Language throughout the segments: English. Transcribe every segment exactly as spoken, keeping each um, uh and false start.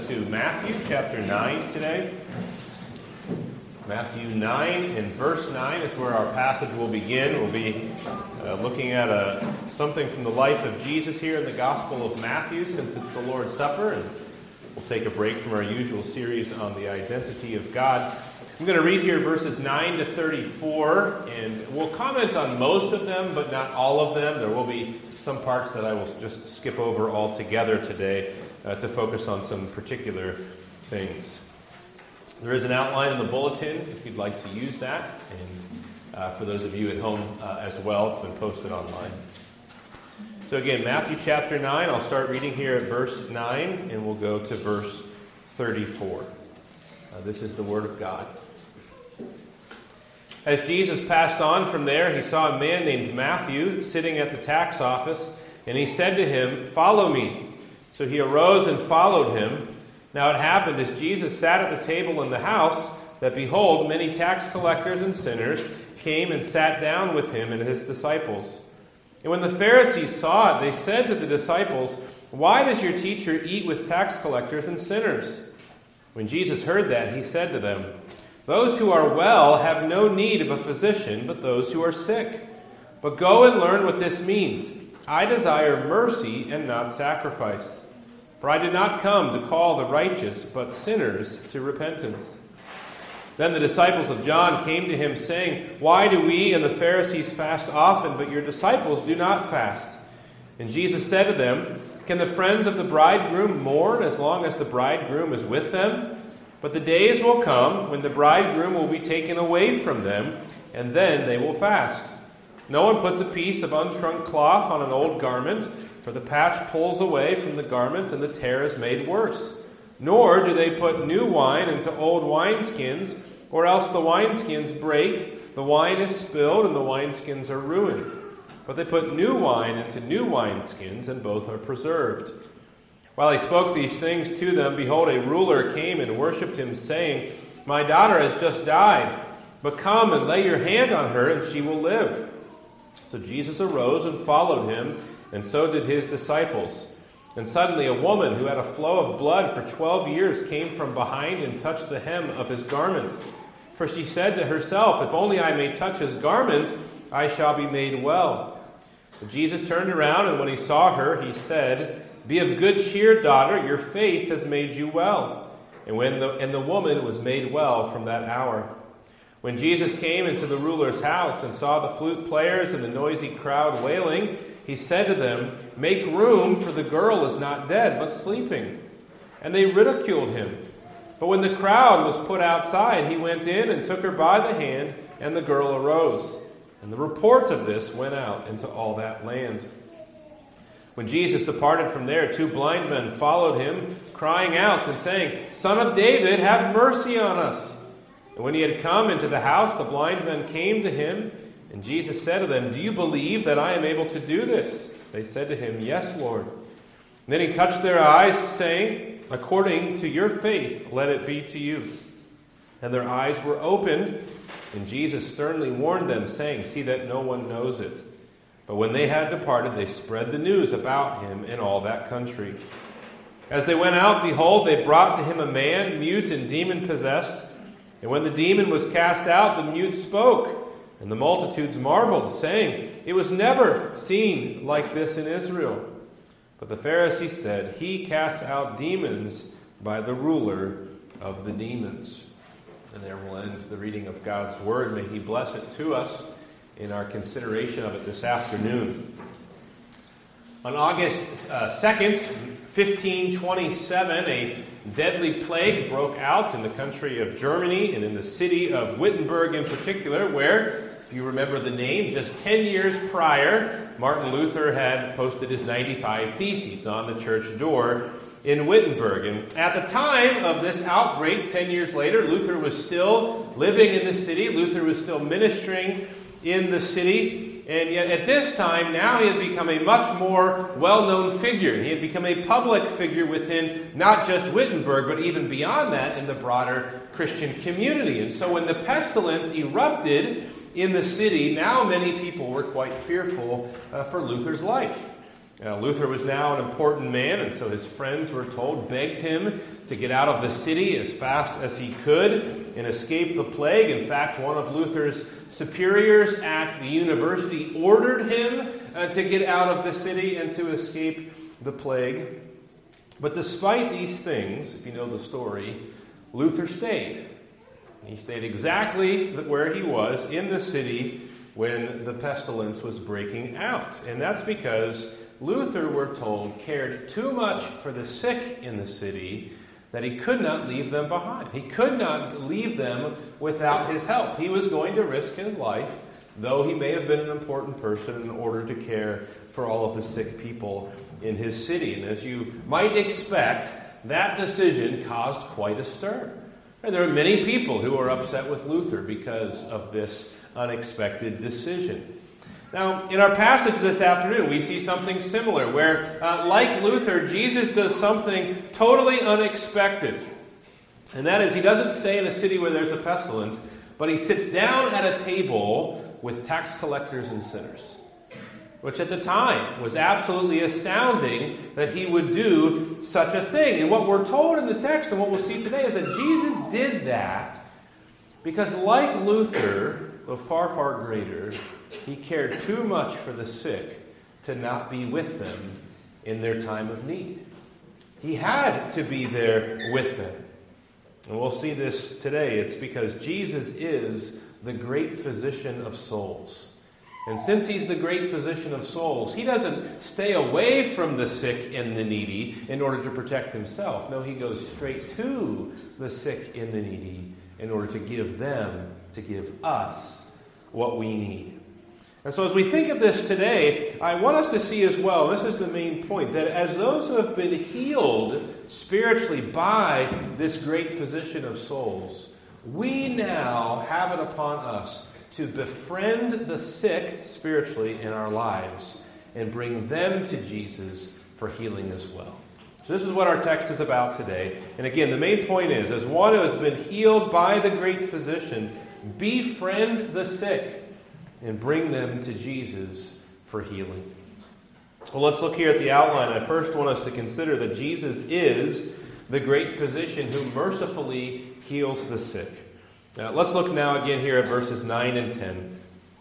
to Matthew chapter nine today. Matthew nine and verse nine is where our passage will begin. We'll be uh, looking at a, something from the life of Jesus here in the Gospel of Matthew, since it's the Lord's Supper, and we'll take a break from our usual series on the identity of God. I'm going to read here verses nine to thirty-four, and we'll comment on most of them, but not all of them. There will be some parts that I will just skip over altogether today uh, to focus on some particular things. There is an outline in the bulletin if you'd like to use that, and uh, for those of you at home uh, as well, it's been posted online. So again, Matthew chapter nine, I'll start reading here at verse nine, and we'll go to verse thirty-four. Uh, this is the Word of God. As Jesus passed on from there, he saw a man named Matthew sitting at the tax office, and he said to him, "Follow me." So he arose and followed him. Now it happened as Jesus sat at the table in the house, that behold, many tax collectors and sinners came and sat down with him and his disciples. And when the Pharisees saw it, they said to the disciples, "Why does your teacher eat with tax collectors and sinners?" When Jesus heard that, he said to them, "Those who are well have no need of a physician, but those who are sick. But go and learn what this means. I desire mercy and not sacrifice. For I did not come to call the righteous, but sinners to repentance." Then the disciples of John came to him, saying, "Why do we and the Pharisees fast often, but your disciples do not fast?" And Jesus said to them, "Can the friends of the bridegroom mourn as long as the bridegroom is with them? But the days will come when the bridegroom will be taken away from them, and then they will fast. No one puts a piece of unshrunk cloth on an old garment, for the patch pulls away from the garment, and the tear is made worse. Nor do they put new wine into old wineskins, or else the wineskins break, the wine is spilled, and the wineskins are ruined. But they put new wine into new wineskins, and both are preserved." While he spoke these things to them, behold, a ruler came and worshipped him, saying, "My daughter has just died, but come and lay your hand on her, and she will live." So Jesus arose and followed him, and so did his disciples. And suddenly a woman who had a flow of blood for twelve years came from behind and touched the hem of his garment. For she said to herself, "If only I may touch his garment, I shall be made well." But Jesus turned around, and when he saw her, he said, "Be of good cheer, daughter, your faith has made you well." And when the, and the woman was made well from that hour. When Jesus came into the ruler's house and saw the flute players and the noisy crowd wailing, he said to them, "Make room, for the girl is not dead, but sleeping." And they ridiculed him. But when the crowd was put outside, he went in and took her by the hand, and the girl arose. And the report of this went out into all that land. When Jesus departed from there, two blind men followed him, crying out and saying, "Son of David, have mercy on us." And when he had come into the house, the blind men came to him, and Jesus said to them, "Do you believe that I am able to do this?" They said to him, "Yes, Lord." And then he touched their eyes, saying, "According to your faith, let it be to you." And their eyes were opened, and Jesus sternly warned them, saying, "See that no one knows it." But when they had departed, they spread the news about him in all that country. As they went out, behold, they brought to him a man, mute and demon-possessed. And when the demon was cast out, the mute spoke. And the multitudes marveled, saying, "It was never seen like this in Israel." But the Pharisees said, "He casts out demons by the ruler of the demons." And there will end the reading of God's word. May he bless it to us in our consideration of it this afternoon. On August uh, second, fifteen twenty-seven, a deadly plague broke out in the country of Germany and in the city of Wittenberg in particular, where, if you remember the name, just ten years prior, Martin Luther had posted his ninety-five Theses on the church door in Wittenberg. And at the time of this outbreak, ten years later, Luther was still living in the city. Luther was still ministering in the city, and yet at this time now he had become a much more well-known figure. He had become a public figure within not just Wittenberg, but even beyond that in the broader Christian community. And so when the pestilence erupted in the city, now many people were quite fearful uh, for Luther's life. Uh, Luther was now an important man, and so his friends were told, begged him to get out of the city as fast as he could and escape the plague. In fact, one of Luther's superiors at the university ordered him uh, to get out of the city and to escape the plague. But despite these things, if you know the story, Luther stayed. He stayed exactly where he was in the city when the pestilence was breaking out. And that's because Luther, we're told, cared too much for the sick in the city that he could not leave them behind. He could not leave them without his help. He was going to risk his life, though he may have been an important person, in order to care for all of the sick people in his city. And as you might expect, that decision caused quite a stir. And there are many people who are upset with Luther because of this unexpected decision. Now, in our passage this afternoon, we see something similar where, uh, like Luther, Jesus does something totally unexpected. And that is, he doesn't stay in a city where there's a pestilence, but he sits down at a table with tax collectors and sinners, which at the time was absolutely astounding that he would do such a thing. And what we're told in the text and what we'll see today is that Jesus did that because, like Luther, though far, far greater, he cared too much for the sick to not be with them in their time of need. He had to be there with them. And we'll see this today. It's because Jesus is the great physician of souls. And since he's the great physician of souls, he doesn't stay away from the sick and the needy in order to protect himself. No, he goes straight to the sick and the needy in order to give them, to give us what we need. And so as we think of this today, I want us to see as well, this is the main point, that as those who have been healed spiritually by this great physician of souls, we now have it upon us to befriend the sick spiritually in our lives and bring them to Jesus for healing as well. So this is what our text is about today. And again, the main point is, as one who has been healed by the great physician, befriend the sick and bring them to Jesus for healing. Well, let's look here at the outline. I first want us to consider that Jesus is the great physician who mercifully heals the sick. Now, let's look now again here at verses nine and ten.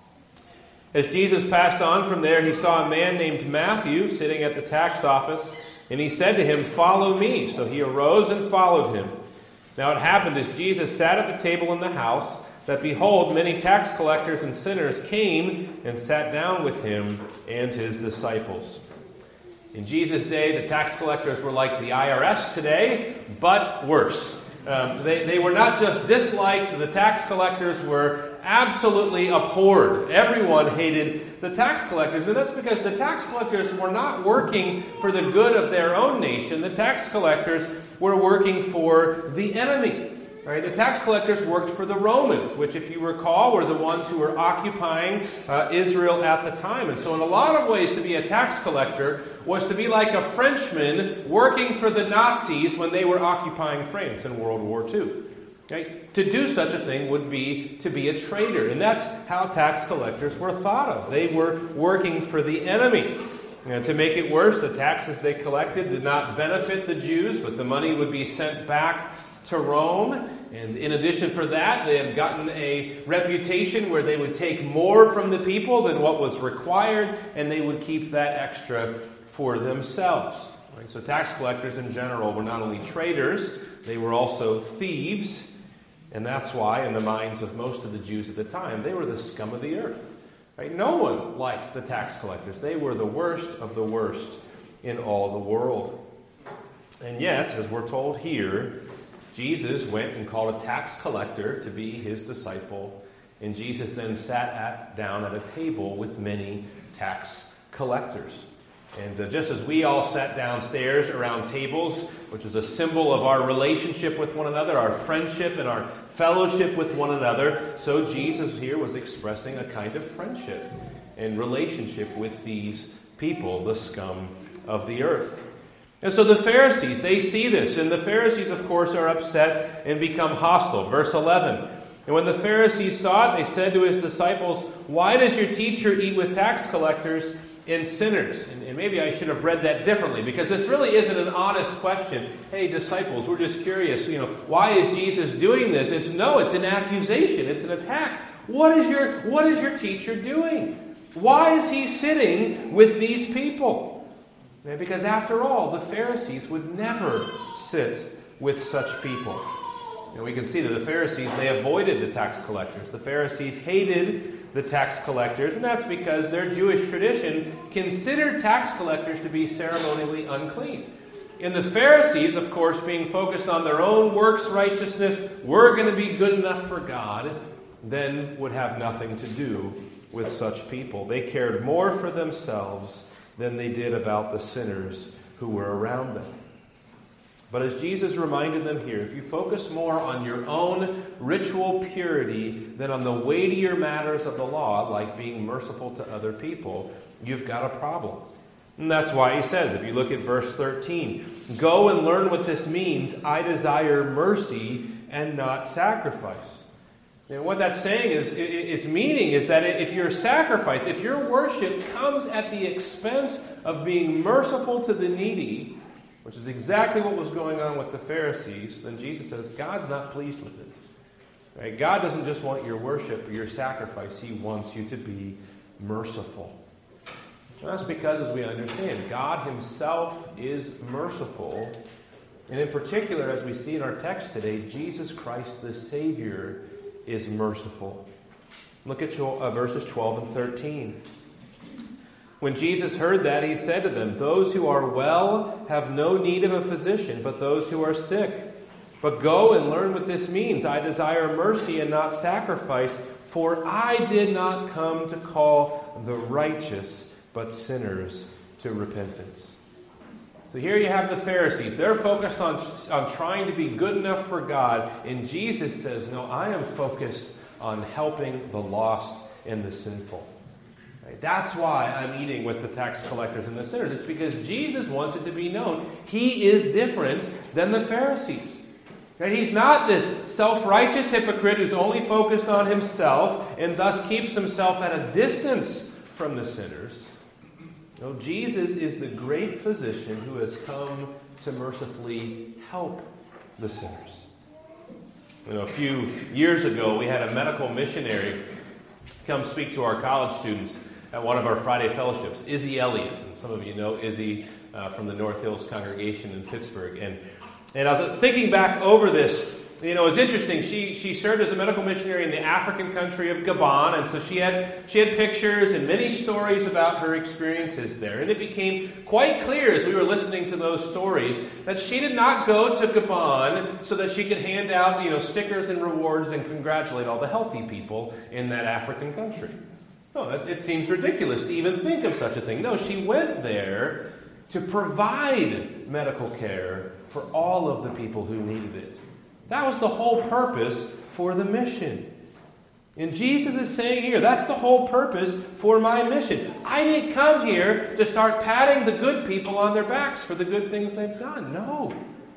As Jesus passed on from there, he saw a man named Matthew sitting at the tax office, and he said to him, "Follow me." So he arose and followed him. Now it happened as Jesus sat at the table in the house, that behold, many tax collectors and sinners came and sat down with him and his disciples. In Jesus' day, the tax collectors were like the I R S today, but worse. Um, they, they were not just disliked, the tax collectors were absolutely abhorred. Everyone hated the tax collectors, and that's because the tax collectors were not working for the good of their own nation. The tax collectors were working for the enemy. Right? The tax collectors worked for the Romans, which, if you recall, were the ones who were occupying uh, Israel at the time. And so in a lot of ways, to be a tax collector was to be like a Frenchman working for the Nazis when they were occupying France in World War Two. Okay? To do such a thing would be to be a traitor. And that's how tax collectors were thought of. They were working for the enemy. And to make it worse, the taxes they collected did not benefit the Jews, but the money would be sent back to Rome. And in addition for that, they had gotten a reputation where they would take more from the people than what was required, and they would keep that extra for themselves. Right? So tax collectors in general were not only traitors, they were also thieves. And that's why, in the minds of most of the Jews at the time, they were the scum of the earth. Right? No one liked the tax collectors. They were the worst of the worst in all the world. And yet, as we're told here, Jesus went and called a tax collector to be his disciple, and Jesus then sat at, down at a table with many tax collectors. And uh, just as we all sat downstairs around tables, which is a symbol of our relationship with one another, our friendship and our fellowship with one another, so Jesus here was expressing a kind of friendship and relationship with these people, the scum of the earth. And so the Pharisees, they see this, and the Pharisees, of course, are upset and become hostile. Verse eleven, and when the Pharisees saw it, they said to his disciples, "Why does your teacher eat with tax collectors in sinners? And, and maybe I should have read that differently, because this really isn't an honest question. Hey, disciples, we're just curious, you know, why is Jesus doing this? It's no, it's an accusation. It's an attack. What is your, what is your teacher doing? Why is he sitting with these people? And because after all, the Pharisees would never sit with such people. And we can see that the Pharisees, they avoided the tax collectors. The Pharisees hated the tax collectors, and that's because their Jewish tradition considered tax collectors to be ceremonially unclean. And the Pharisees, of course, being focused on their own works righteousness, were going to be good enough for God, then would have nothing to do with such people. They cared more for themselves than they did about the sinners who were around them. But as Jesus reminded them here, if you focus more on your own ritual purity than on the weightier matters of the law, like being merciful to other people, you've got a problem. And that's why he says, if you look at verse thirteen, go and learn what this means. I desire mercy and not sacrifice. And what that's saying is, its meaning is that if your sacrifice, if your worship comes at the expense of being merciful to the needy, which is exactly what was going on with the Pharisees, then Jesus says God's not pleased with it. Right? God doesn't just want your worship or your sacrifice. He wants you to be merciful. And that's because, as we understand, God himself is merciful. And in particular, as we see in our text today, Jesus Christ the Savior is merciful. Look at verses twelve and thirteen. When Jesus heard that, he said to them, those who are well have no need of a physician, but those who are sick. But go and learn what this means. I desire mercy and not sacrifice, for I did not come to call the righteous, but sinners to repentance. So here you have the Pharisees. They're focused on, on trying to be good enough for God. And Jesus says, no, I am focused on helping the lost and the sinful. Right? That's why I'm eating with the tax collectors and the sinners. It's because Jesus wants it to be known he is different than the Pharisees. Right? He's not this self-righteous hypocrite who's only focused on himself and thus keeps himself at a distance from the sinners. No, Jesus is the great physician who has come to mercifully help the sinners. You know, a few years ago, we had a medical missionary come speak to our college students at one of our Friday fellowships, Izzy Elliott. And some of you know Izzy uh, from the North Hills congregation in Pittsburgh. And and I was thinking back over this. You know, it was interesting. She she served as a medical missionary in the African country of Gabon, and so she had she had pictures and many stories about her experiences there. And it became quite clear as we were listening to those stories that she did not go to Gabon so that she could hand out, you know, stickers and rewards and congratulate all the healthy people in that African country. No, it, it seems ridiculous to even think of such a thing. No, she went there to provide medical care for all of the people who needed it. That was the whole purpose for the mission. And Jesus is saying here, that's the whole purpose for my mission. I didn't come here to start patting the good people on their backs for the good things they've done. No.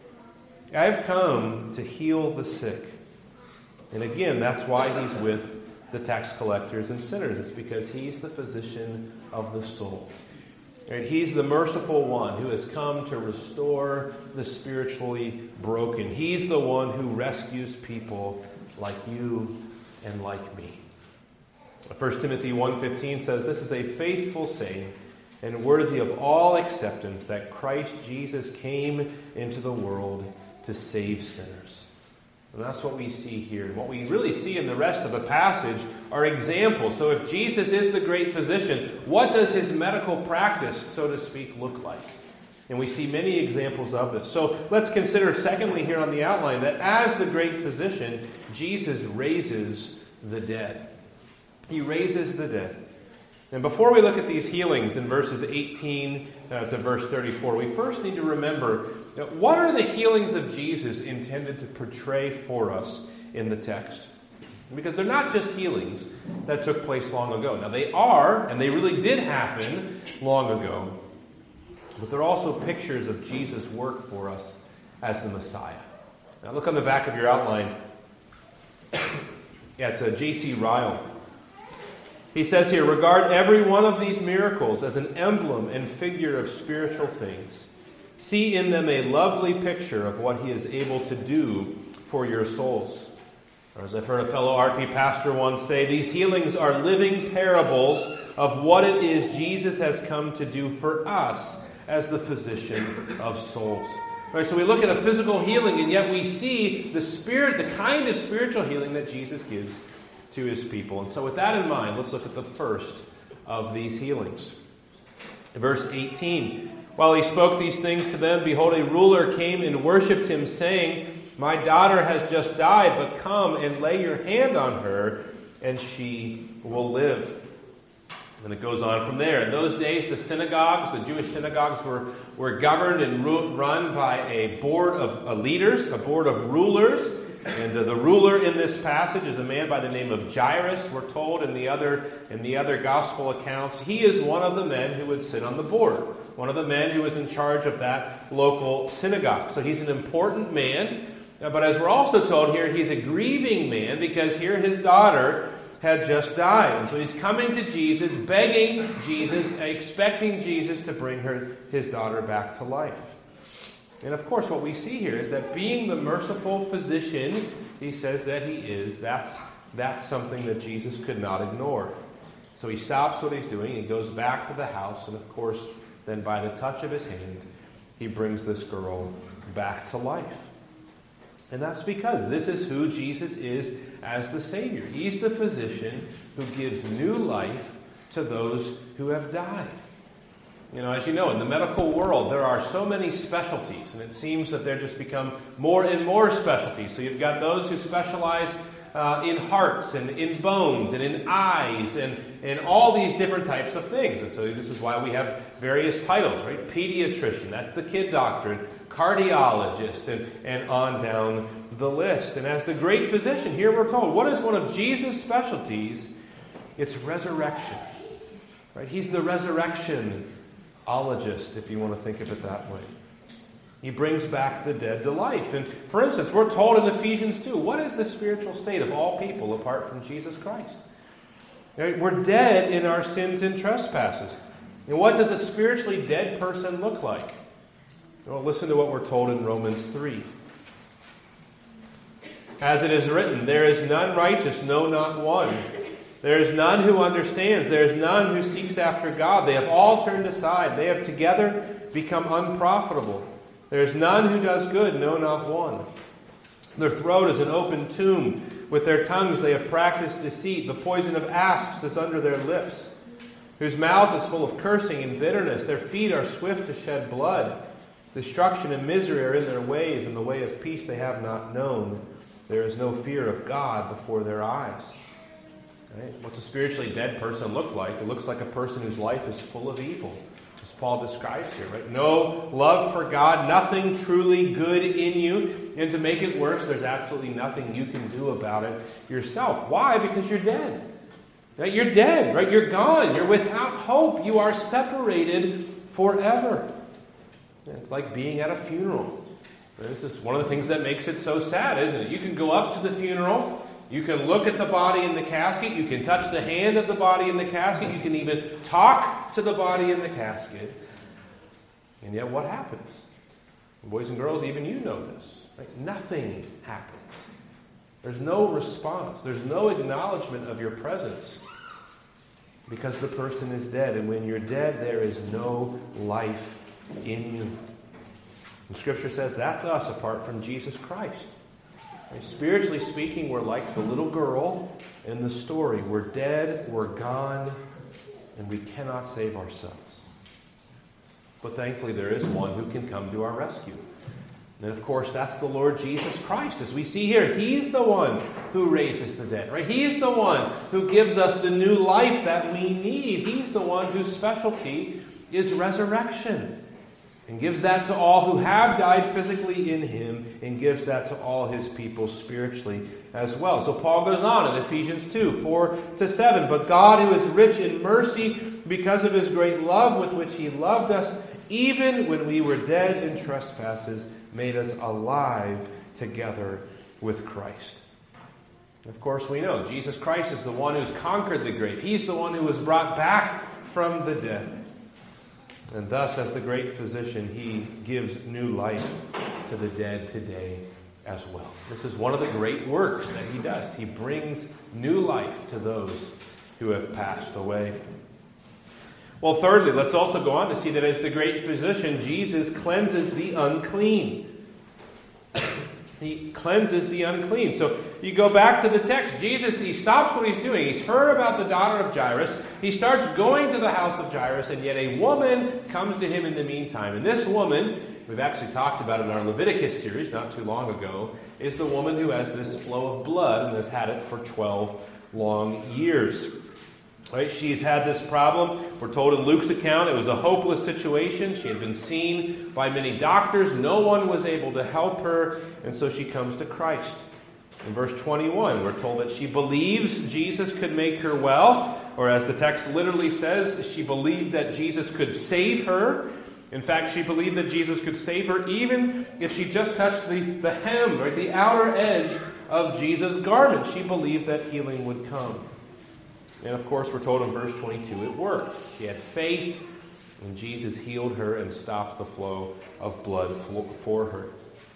I've come to heal the sick. And again, that's why he's with the tax collectors and sinners. It's because he's the physician of the soul. Right? He's the merciful one who has come to restore the spiritually broken. He's the one who rescues people like you and like me. First Timothy one fifteen says, this is a faithful saying and worthy of all acceptance that Christ Jesus came into the world to save sinners. And that's what we see here. And what we really see in the rest of the passage are examples. So if Jesus is the great physician, what does his medical practice, so to speak, look like? And we see many examples of this. So let's consider, secondly, here on the outline, that as the great physician, Jesus raises the dead. He raises the dead. And before we look at these healings in verses eighteen uh, to verse thirty-four, we first need to remember that what are the healings of Jesus intended to portray for us in the text? Because they're not just healings that took place long ago. Now they are, and they really did happen long ago, but they're also pictures of Jesus' work for us as the Messiah. Now look on the back of your outline at uh, J C Ryle. He says here, regard every one of these miracles as an emblem and figure of spiritual things. See in them a lovely picture of what he is able to do for your souls. Or as I've heard a fellow R P pastor once say, these healings are living parables of what it is Jesus has come to do for us as the physician of souls. All right, so we look at a physical healing, and yet we see the spirit, the kind of spiritual healing that Jesus gives to his people. And so with that in mind, let's look at the first of these healings. Verse eighteen, while he spoke these things to them, behold, a ruler came and worshipped him, saying, my daughter has just died, but come and lay your hand on her, and she will live. And it goes on from there. In those days, the synagogues, the Jewish synagogues, were, were governed and run by a board of uh, leaders, a board of rulers. And uh, the ruler in this passage is a man by the name of Jairus, we're told in the other in the other gospel accounts. He is one of the men who would sit on the board, one of the men who was in charge of that local synagogue. So he's an important man. Uh, but as we're also told here, he's a grieving man because here his daughter had just died. And so he's coming to Jesus, begging Jesus, expecting Jesus to bring her his daughter back to life. And of course, what we see here is that being the merciful physician, he says that he is, that's, that's something that Jesus could not ignore. So he stops what he's doing, he goes back to the house, and of course, then by the touch of his hand, he brings this girl back to life. And that's because this is who Jesus is as the Savior. He's the physician who gives new life to those who have died. You know, as you know, in the medical world, there are so many specialties, and it seems that they're just become more and more specialties. So you've got those who specialize uh, in hearts and in bones and in eyes and, and all these different types of things. And so this is why we have various titles, right? Pediatrician, that's the kid doctor, and cardiologist, and, and on down the list. And as the great physician, here we're told, what is one of Jesus' specialties? It's resurrection. Right? He's the resurrection ologist, if you want to think of it that way. He brings back the dead to life. And for instance, we're told in Ephesians two, what is the spiritual state of all people apart from Jesus Christ? Right? We're dead in our sins and trespasses. And what does a spiritually dead person look like? Well, listen to what we're told in Romans three. As it is written, there is none righteous, no, not one. There is none who understands. There is none who seeks after God. They have all turned aside. They have together become unprofitable. There is none who does good, no, not one. Their throat is an open tomb. With their tongues they have practiced deceit. The poison of asps is under their lips, whose mouth is full of cursing and bitterness. Their feet are swift to shed blood. Destruction and misery are in their ways, and the way of peace they have not known. There is no fear of God before their eyes. Right? What's a spiritually dead person look like? It looks like a person whose life is full of evil, as Paul describes here. Right? No love for God, nothing truly good in you. And to make it worse, there's absolutely nothing you can do about it yourself. Why? Because you're dead. Right? You're dead. Right? You're gone. You're without hope. You are separated forever. It's like being at a funeral. This is one of the things that makes it so sad, isn't it? You can go up to the funeral. You can look at the body in the casket. You can touch the hand of the body in the casket. You can even talk to the body in the casket. And yet what happens? Boys and girls, even you know this. Right? Nothing happens. There's no response. There's no acknowledgement of your presence because the person is dead. And when you're dead, there is no life in you. And Scripture says that's us apart from Jesus Christ. And spiritually speaking, we're like the little girl in the story. We're dead, we're gone, and we cannot save ourselves. But thankfully there is one who can come to our rescue. And of course, that's the Lord Jesus Christ. As we see here, He's the one who raises the dead, right? He's the one who gives us the new life that we need. He's the one whose specialty is resurrection. And gives that to all who have died physically in Him, and gives that to all His people spiritually as well. So Paul goes on in Ephesians two, four to seven. But God, who is rich in mercy, because of His great love with which He loved us, even when we were dead in trespasses, made us alive together with Christ. Of course, we know Jesus Christ is the one who's conquered the grave. He's the one who was brought back from the dead. And thus, as the great physician, he gives new life to the dead today as well. This is one of the great works that he does. He brings new life to those who have passed away. Well, thirdly, let's also go on to see that as the great physician, Jesus cleanses the unclean. He cleanses the unclean. So you go back to the text. Jesus, he stops what he's doing. He's heard about the daughter of Jairus. He starts going to the house of Jairus, and yet a woman comes to him in the meantime. And this woman, we've actually talked about in our Leviticus series not too long ago, is the woman who has this flow of blood and has had it for twelve long years. Right? She's had this problem. We're told in Luke's account it was a hopeless situation. She had been seen by many doctors. No one was able to help her, and so she comes to Christ. In verse twenty-one, we're told that she believes Jesus could make her well, or as the text literally says, she believed that Jesus could save her. In fact, she believed that Jesus could save her even if she just touched the, the hem, or the outer edge of Jesus' garment. She believed that healing would come. And of course, we're told in verse twenty-two, it worked. She had faith, and Jesus healed her and stopped the flow of blood for her.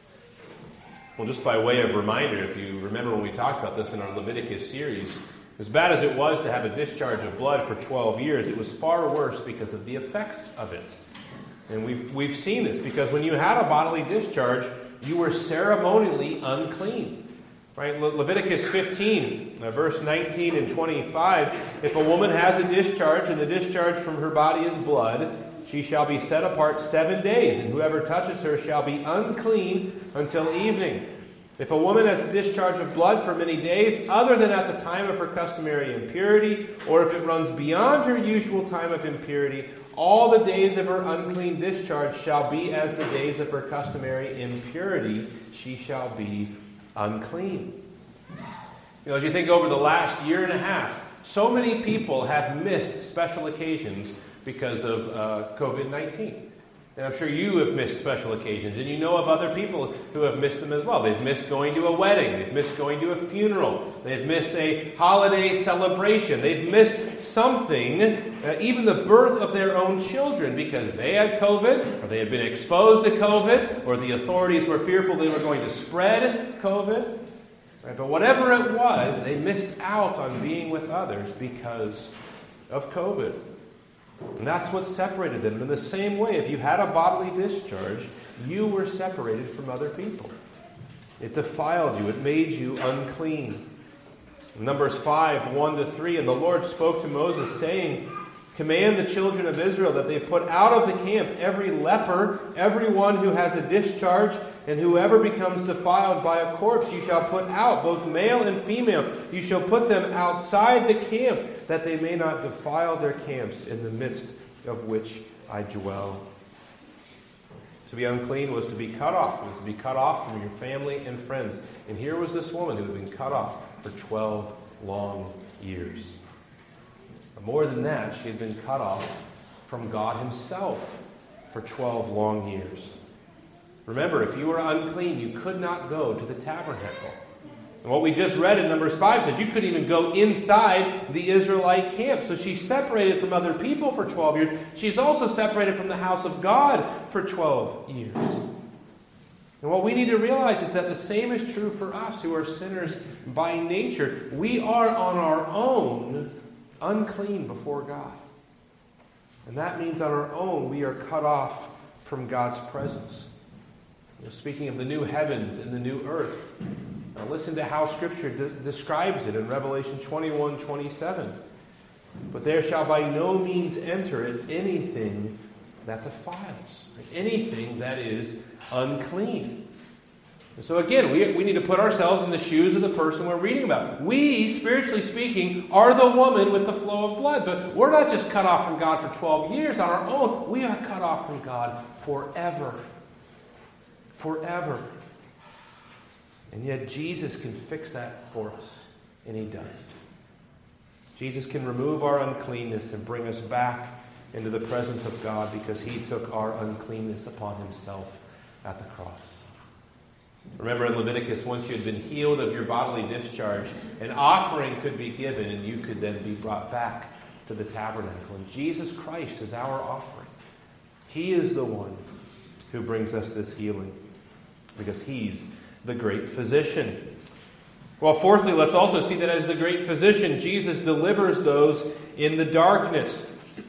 Well, just by way of reminder, if you remember when we talked about this in our Leviticus series, as bad as it was to have a discharge of blood for twelve years, it was far worse because of the effects of it. And we've, we've seen this, because when you had a bodily discharge, you were ceremonially unclean. Right? Le- Leviticus fifteen, uh, verse nineteen and twenty-five, if a woman has a discharge, and the discharge from her body is blood, she shall be set apart seven days, and whoever touches her shall be unclean until evening. If a woman has a discharge of blood for many days, other than at the time of her customary impurity, or if it runs beyond her usual time of impurity, all the days of her unclean discharge shall be as the days of her customary impurity. She shall be unclean. You know, as you think over the last year and a half, so many people have missed special occasions because of uh, covid nineteen. And I'm sure you have missed special occasions, and you know of other people who have missed them as well. They've missed going to a wedding. They've missed going to a funeral. They've missed a holiday celebration. They've missed something, uh, even the birth of their own children, because they had COVID, or they had been exposed to COVID, or the authorities were fearful they were going to spread COVID. Right? But whatever it was, they missed out on being with others because of COVID. And that's what separated them. In the same way, if you had a bodily discharge, you were separated from other people. It defiled you. It made you unclean. In Numbers five, one to three, and the Lord spoke to Moses, saying, command the children of Israel that they put out of the camp every leper, everyone who has a discharge, and whoever becomes defiled by a corpse you shall put out, both male and female. You shall put them outside the camp, that they may not defile their camps in the midst of which I dwell. To be unclean was to be cut off. It was to be cut off from your family and friends. And here was this woman who had been cut off for twelve long years. But more than that, she had been cut off from God himself for twelve long years. Remember, if you were unclean, you could not go to the tabernacle. And what we just read in Numbers five says you couldn't even go inside the Israelite camp. So she's separated from other people for twelve years. She's also separated from the house of God for twelve years. And what we need to realize is that the same is true for us who are sinners by nature. We are on our own unclean before God. And that means on our own we are cut off from God's presence. You know, speaking of the new heavens and the new earth, now listen to how Scripture de- describes it in Revelation twenty-one twenty-seven. But there shall by no means enter it anything that defiles, anything that is unclean. And so again, we, we need to put ourselves in the shoes of the person we're reading about. We, spiritually speaking, are the woman with the flow of blood. But we're not just cut off from God for twelve years on our own. We are cut off from God forever. Forever. And yet Jesus can fix that for us. And he does. Jesus can remove our uncleanness and bring us back into the presence of God because he took our uncleanness upon himself at the cross. Remember in Leviticus, once you had been healed of your bodily discharge, an offering could be given and you could then be brought back to the tabernacle. And Jesus Christ is our offering. He is the one who brings us this healing because He's the great physician. Well, fourthly, let's also see that as the great physician, Jesus delivers those in the darkness.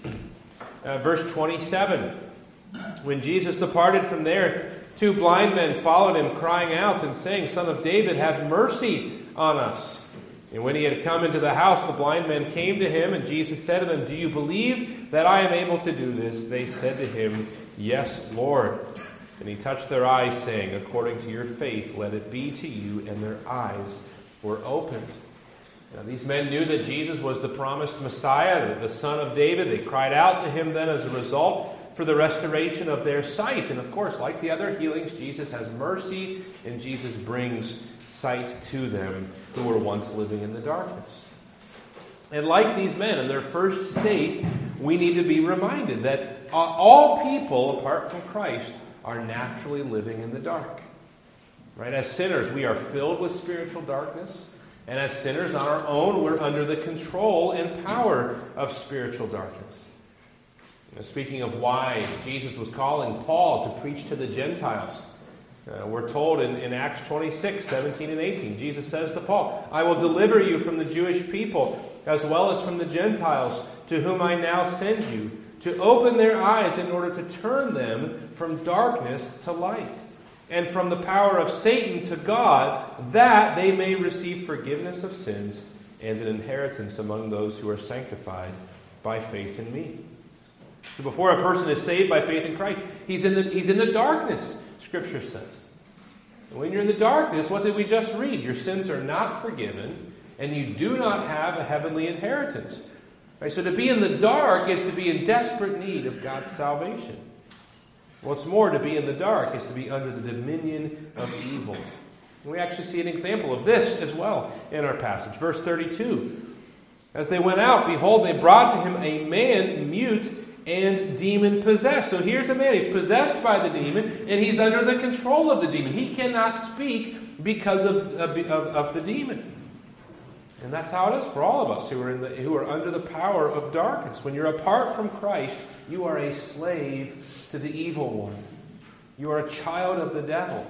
Uh, verse twenty-seven, when Jesus departed from there, two blind men followed him, crying out and saying, Son of David, have mercy on us. And when he had come into the house, the blind men came to him, and Jesus said to them, Do you believe that I am able to do this? They said to him, Yes, Lord. And he touched their eyes, saying, According to your faith, let it be to you. And their eyes were opened. Now, these men knew that Jesus was the promised Messiah, the Son of David. They cried out to him then as a result for the restoration of their sight. And of course, like the other healings, Jesus has mercy, and Jesus brings sight to them who were once living in the darkness. And like these men in their first state, we need to be reminded that all people, apart from Christ, are naturally living in the dark. Right? As sinners, we are filled with spiritual darkness. And as sinners on our own, we're under the control and power of spiritual darkness. Now, speaking of why Jesus was calling Paul to preach to the Gentiles, uh, we're told in, in Acts twenty-six, seventeen and eighteen, Jesus says to Paul, I will deliver you from the Jewish people, as well as from the Gentiles, to whom I now send you, to open their eyes in order to turn them from darkness to light, and from the power of Satan to God, that they may receive forgiveness of sins and an inheritance among those who are sanctified by faith in me. So before a person is saved by faith in Christ, he's in the, he's in the darkness, Scripture says. And when you're in the darkness, what did we just read? Your sins are not forgiven, and you do not have a heavenly inheritance. Right? So to be in the dark is to be in desperate need of God's salvation. What's more, to be in the dark is to be under the dominion of evil. And we actually see an example of this as well in our passage. Verse thirty-two. As they went out, behold, they brought to him a man mute and demon-possessed. So here's a man, he's possessed by the demon, and he's under the control of the demon. He cannot speak because of, of, of the demon. And that's how it is for all of us who are, in the, who are under the power of darkness. When you're apart from Christ, you are a slave to the evil one. You are a child of the devil.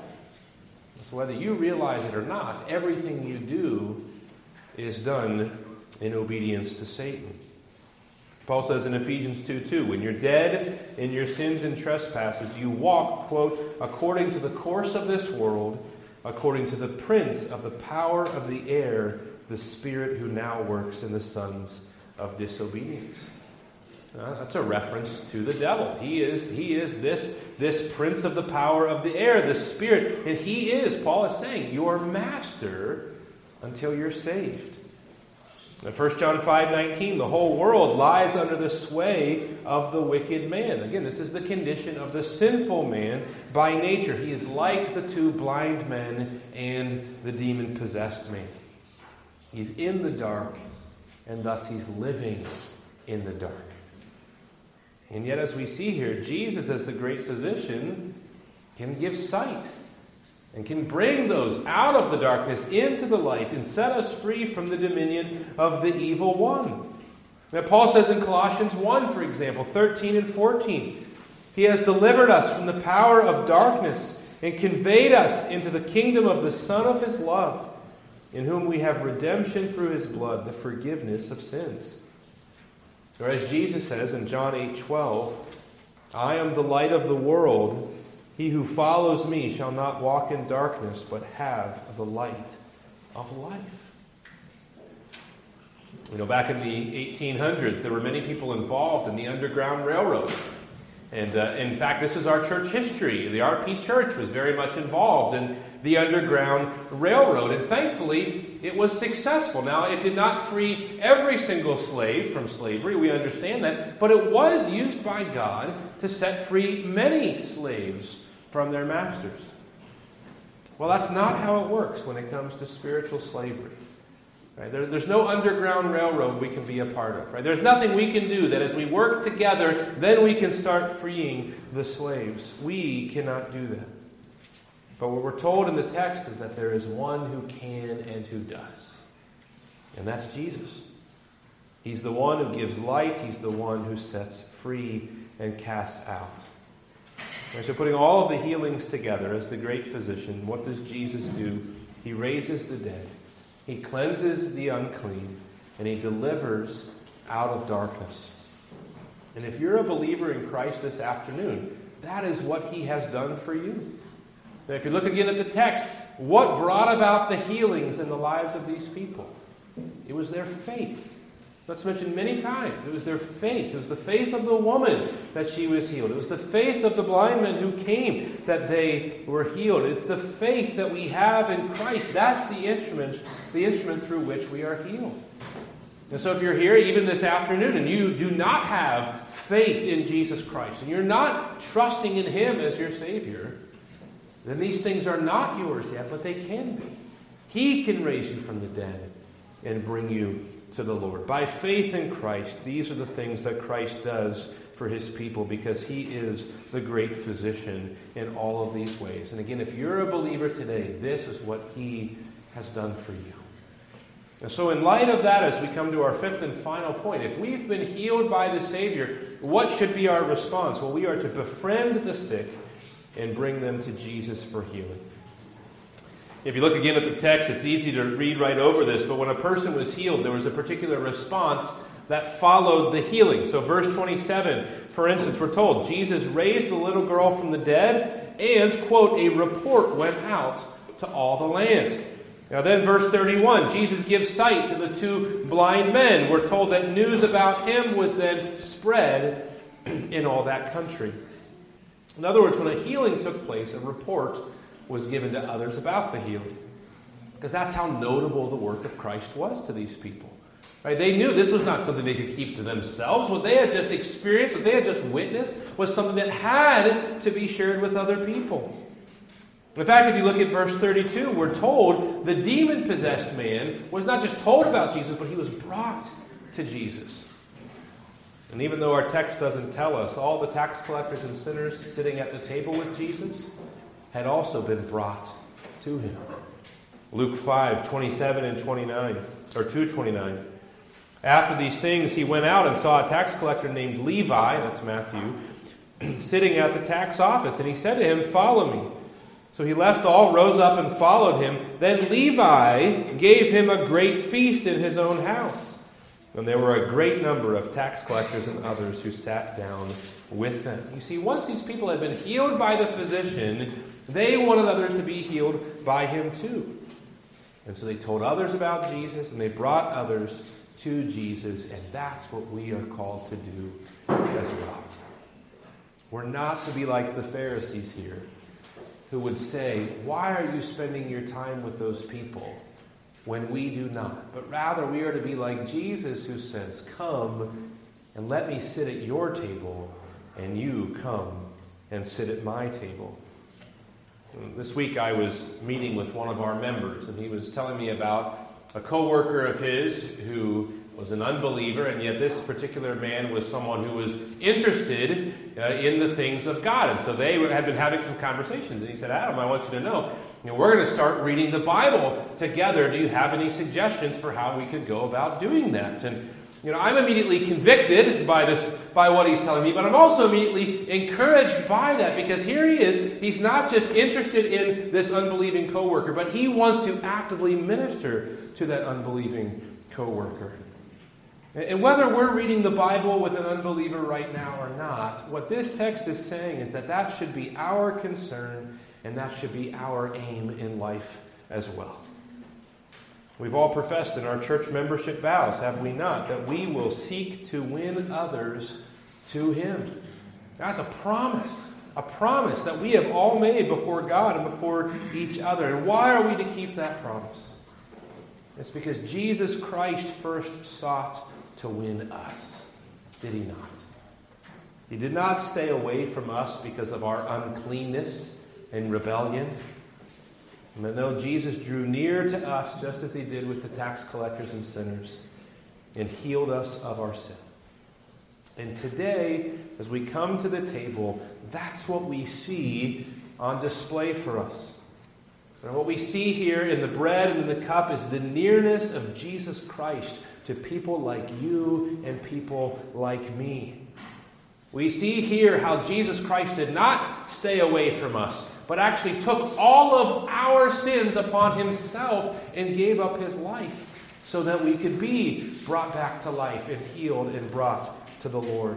So whether you realize it or not, everything you do is done in obedience to Satan. Paul says in Ephesians two two, when you're dead in your sins and trespasses, you walk, quote, according to the course of this world, according to the prince of the power of the air, the spirit who now works in the sons of disobedience. Uh, that's a reference to the devil. He is, he is this, this prince of the power of the air, the spirit. And he is, Paul is saying, your master until you're saved. In First John five nineteen, the whole world lies under the sway of the wicked man. Again, this is the condition of the sinful man by nature. He is like the two blind men and the demon-possessed man. He's in the dark, and thus he's living in the dark. And yet, as we see here, Jesus, as the great physician, can give sight and can bring those out of the darkness into the light and set us free from the dominion of the evil one. Now, Paul says in Colossians one, for example, thirteen and fourteen, he has delivered us from the power of darkness and conveyed us into the kingdom of the Son of his love, in whom we have redemption through his blood, the forgiveness of sins. Or as Jesus says in John eight twelve, I am the light of the world. He who follows me shall not walk in darkness, but have the light of life. You know, back in the eighteen hundreds, there were many people involved in the Underground Railroad. And uh, in fact, this is our church history. The R P Church was very much involved in the Underground Railroad. And thankfully, it was successful. Now, it did not free every single slave from slavery. We understand that. But it was used by God to set free many slaves from their masters. Well, that's not how it works when it comes to spiritual slavery. Right? There, there's no Underground Railroad we can be a part of. Right? There's nothing we can do that as we work together, then we can start freeing the slaves. We cannot do that. But what we're told in the text is that there is one who can and who does. And that's Jesus. He's the one who gives light. He's the one who sets free and casts out. And so putting all of the healings together as the great physician, what does Jesus do? He raises the dead. He cleanses the unclean. And he delivers out of darkness. And if you're a believer in Christ this afternoon, that is what he has done for you. Now, if you look again at the text, what brought about the healings in the lives of these people? It was their faith. That's mentioned many times. It was their faith. It was the faith of the woman that she was healed. It was the faith of the blind men who came that they were healed. It's the faith that we have in Christ. That's the instrument, the instrument through which we are healed. And so if you're here even this afternoon and you do not have faith in Jesus Christ and you're not trusting in him as your Savior, then these things are not yours yet, but they can be. He can raise you from the dead and bring you to the Lord. By faith in Christ, these are the things that Christ does for his people because he is the great physician in all of these ways. And again, if you're a believer today, this is what he has done for you. And so in light of that, as we come to our fifth and final point, if we've been healed by the Savior, what should be our response? Well, we are to befriend the sick and bring them to Jesus for healing. If you look again at the text, it's easy to read right over this, but when a person was healed, there was a particular response that followed the healing. So verse twenty-seven, for instance, we're told, Jesus raised the little girl from the dead, and, quote, a report went out to all the land. Now then, verse thirty-one, Jesus gives sight to the two blind men. We're told that news about him was then spread in all that country. In other words, when a healing took place, a report was given to others about the healing. Because that's how notable the work of Christ was to these people. Right? They knew this was not something they could keep to themselves. What they had just experienced, what they had just witnessed, was something that had to be shared with other people. In fact, if you look at verse thirty-two, we're told the demon-possessed man was not just told about Jesus, but he was brought to Jesus. And even though our text doesn't tell us, all the tax collectors and sinners sitting at the table with Jesus had also been brought to him. Luke five, twenty-seven and twenty-nine, or two twenty-nine. After these things, he went out and saw a tax collector named Levi, that's Matthew, sitting at the tax office. And he said to him, "Follow me." So he left all, rose up, and followed him. Then Levi gave him a great feast in his own house. And there were a great number of tax collectors and others who sat down with them. You see, once these people had been healed by the physician, they wanted others to be healed by him too. And so they told others about Jesus, and they brought others to Jesus, and that's what we are called to do as well. We're not to be like the Pharisees here, who would say, "Why are you spending your time with those people when we do not?" But rather, we are to be like Jesus, who says, "Come and let me sit at your table, and you come and sit at my table." This week I was meeting with one of our members, and he was telling me about a coworker of his who was an unbeliever, and yet this particular man was someone who was interested uh, in the things of God. And so they had been having some conversations, and he said, "Adam, I want you to know, you know we're going to start reading the Bible together. Do you have any suggestions for how we could go about doing that?" And you know, I'm immediately convicted by this, by what he's telling me, but I'm also immediately encouraged by that, because here he is. He's not just interested in this unbelieving coworker, but he wants to actively minister to that unbelieving coworker. And whether we're reading the Bible with an unbeliever right now or not, what this text is saying is that that should be our concern, and that should be our aim in life as well. We've all professed in our church membership vows, have we not, that we will seek to win others to him. That's a promise, a promise that we have all made before God and before each other. And why are we to keep that promise? It's because Jesus Christ first sought to win us, did he not? He did not stay away from us because of our uncleanness and rebellion. And no, Jesus drew near to us just as he did with the tax collectors and sinners, and healed us of our sin. And today, as we come to the table, that's what we see on display for us. And what we see here in the bread and in the cup is the nearness of Jesus Christ to people like you and people like me. We see here how Jesus Christ did not stay away from us, but actually took all of our sins upon himself and gave up his life so that we could be brought back to life and healed and brought to the Lord.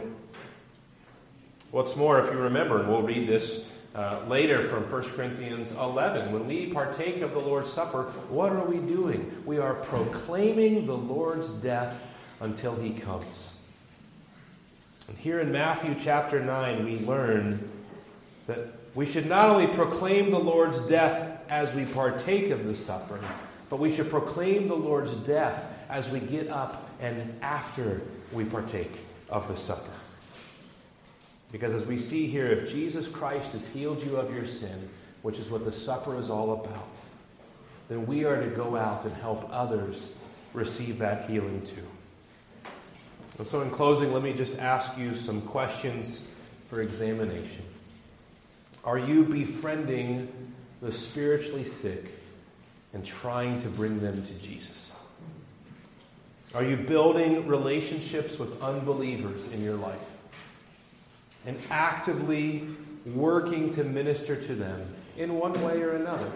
What's more, if you remember, and we'll read this uh, later from First Corinthians eleven, when we partake of the Lord's Supper, what are we doing? We are proclaiming the Lord's death until he comes. And here in Matthew chapter nine, we learn that we should not only proclaim the Lord's death as we partake of the supper, but we should proclaim the Lord's death as we get up and after we partake of the supper. Because as we see here, if Jesus Christ has healed you of your sin, which is what the supper is all about, then we are to go out and help others receive that healing too. And so in closing, let me just ask you some questions for examination. Are you befriending the spiritually sick and trying to bring them to Jesus? Are you building relationships with unbelievers in your life and actively working to minister to them in one way or another?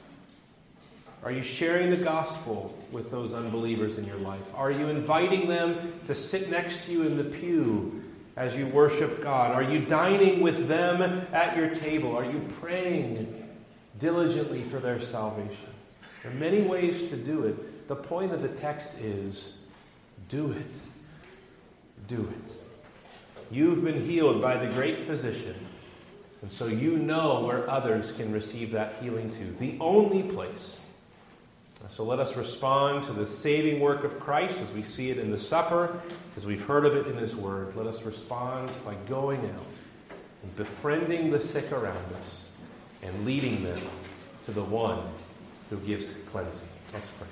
Are you sharing the gospel with those unbelievers in your life? Are you inviting them to sit next to you in the pew as you worship God? Are you dining with them at your table? Are you praying diligently for their salvation? There are many ways to do it. The point of the text is, do it. Do it. You've been healed by the great physician, and so you know where others can receive that healing too. The only place. So let us respond to the saving work of Christ as we see it in the supper, as we've heard of it in his word. Let us respond by going out and befriending the sick around us and leading them to the one who gives cleansing. Let's pray.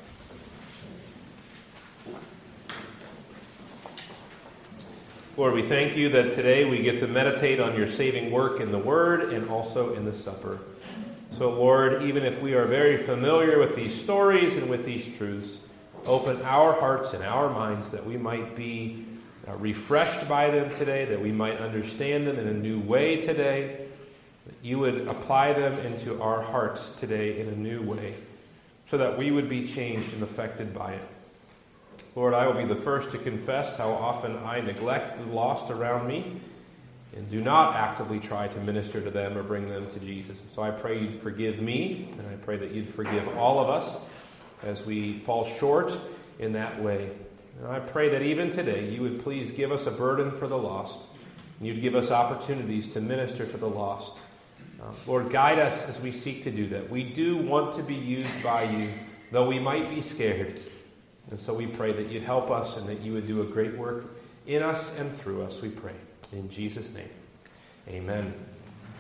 Lord, we thank you that today we get to meditate on your saving work in the word and also in the supper. So, Lord, even if we are very familiar with these stories and with these truths, open our hearts and our minds that we might be uh, refreshed by them today, that we might understand them in a new way today, that you would apply them into our hearts today in a new way, so that we would be changed and affected by it. Lord, I will be the first to confess how often I neglect the lost around me and do not actively try to minister to them or bring them to Jesus. And so I pray you'd forgive me, and I pray that you'd forgive all of us as we fall short in that way. And I pray that even today you would please give us a burden for the lost, and you'd give us opportunities to minister to the lost. Uh, Lord, guide us as we seek to do that. We do want to be used by you, though we might be scared. And so we pray that you'd help us and that you would do a great work in us and through us, we pray. In Jesus' name, amen.